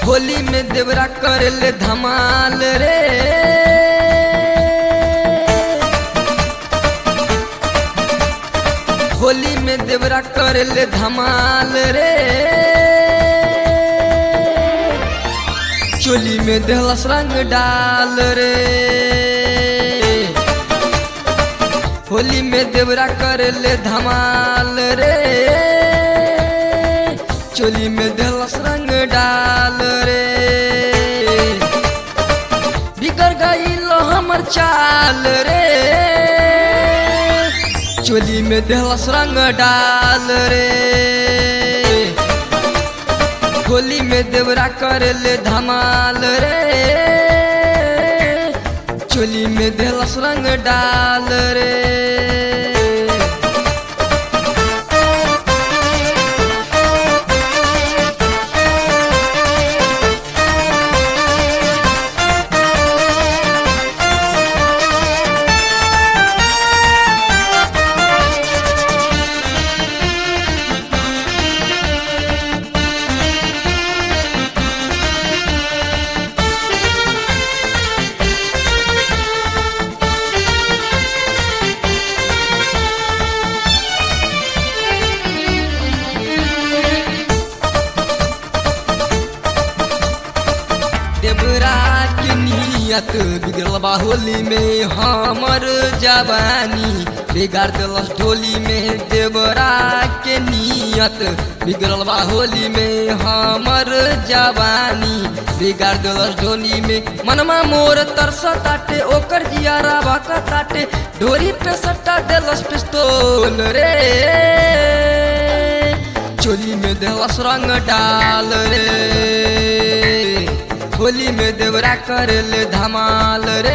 होली में देवरा करेले धमाल रे। होली में देवरा करेले धमाल रे। चोली में देहलस रंग डाल रे। होली में देवरा करेले धमाल रे। चोली में देहलस रंग डाल रे। बिगड़ गईल हमर चाल रे। चोली में देहलस रंग डाल रे। होली में देवरा करेले धमाल रे। चोली में देहलस रंग डाल रे। देवरा के नियत बिगड़ल बा होली में हमर जवानी बिगाड़ देलस ढोली में। देवरा के नियत बिगड़ल बा होली में हमर जवानी बिगाड़ देलस ढोली में। मनमा मोर तरस ताटे ओकर जियारा बाका ताटे ढोरी पे सट्टा देलस पिस्तौल रे। चोली में देलस रंग डाल रे। होली में देवरा करेले धमाल रे।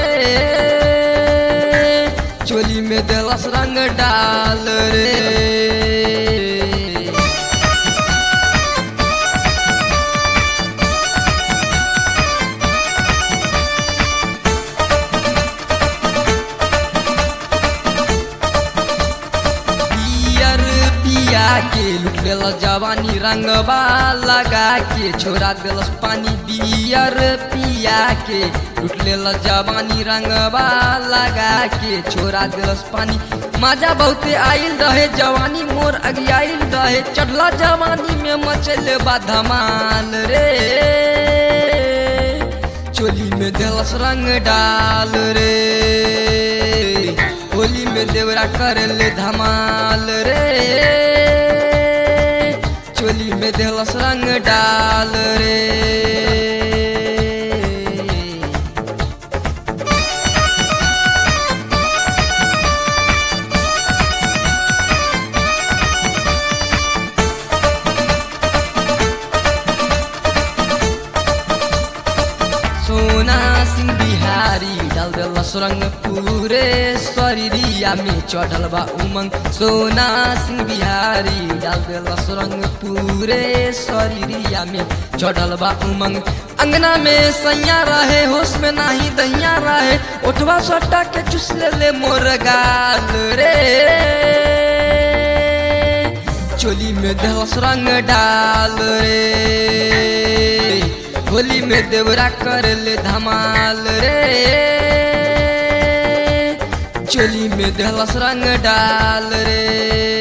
चोली में देलस रंग डाल रे। के लुट लेलस जवानी रंगबा लगा के छोड़ा देलस पानी। बियर पिया के लुट लेलस जवानी रंगबा लगा के छोड़ा देलस पानी। मजा बहुते आइल रहे जवानी मोर अगियाइल रहे। चढ़ला जवानी में मचल बा धमाल रे। चोली में देलस रंग डाल रे। होली में देवरा करेले धमाल रे। चोली में देहलस रंग डाल रे। सोना सिंह बिहारी डाल देलस रंग पूरे शरीरिया में चढ़ल बा उमंग। सोना सिंह बिहारी डाल देलस रंग पूरे शरीरिया में चढ़ल बा उमंग। अंगना में सैया रहे होश में नाही दैया रहे। ओठवा सट्टा के चुस ले मोर गाल रे। चोली में देलस रंग डाल रे। होली में देवरा करेले धमाल रे। चोली में देहलस रंग डाल रे।